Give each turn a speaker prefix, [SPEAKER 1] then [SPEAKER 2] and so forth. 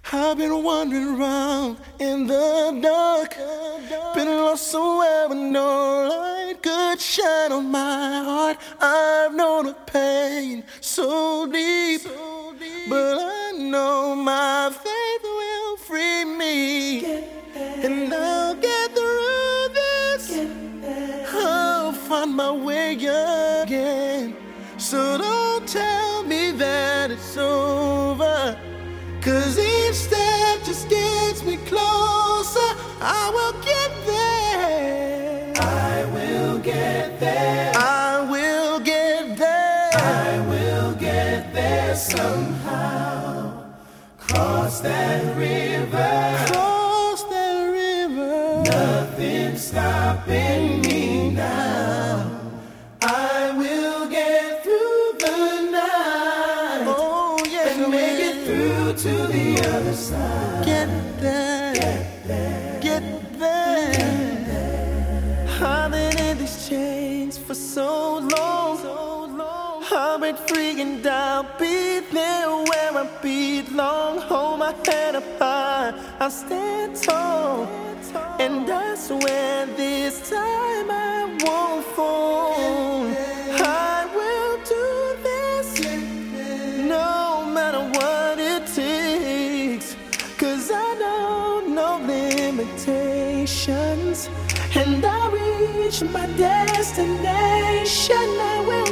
[SPEAKER 1] I've been wandering around in the dark, been lost somewhere with no light could shine on my heart. I've known a pain so deep, but I know my faith will free me, and I'll get through this. I'll find my way again. So don't tell me that it's over, 'cause each step just gets me closer. I will get there.
[SPEAKER 2] I will get there.
[SPEAKER 1] I will get there.
[SPEAKER 2] I will get there somehow. Cross that river.
[SPEAKER 1] Cross that river.
[SPEAKER 2] Nothing's stopping me now. I will get through the night.
[SPEAKER 1] Oh yes,
[SPEAKER 2] and make it through to the other side.
[SPEAKER 1] Get there.
[SPEAKER 2] Get there.
[SPEAKER 1] Get there. I've been in these chains for so long. I'll break free and I'll be there where I belong. Hold my head up high, I'll stand tall, and I swear this time I won't fall. I will do this no matter what it takes, 'cause I know no limitations, and I reach my destination. I will